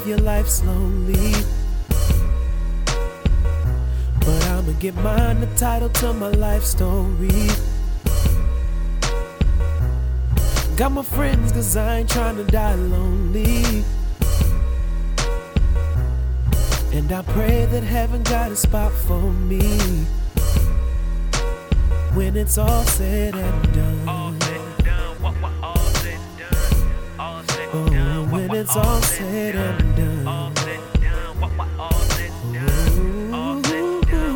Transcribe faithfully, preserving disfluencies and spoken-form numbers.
your life slowly. But I'ma give mine the title to my life story. Got my friends cause I ain't tryna die lonely. And I pray that heaven got a spot for me when it's all said and done. All said and done, what, what, all said and done. All said and done, Oh, when it's all said and done.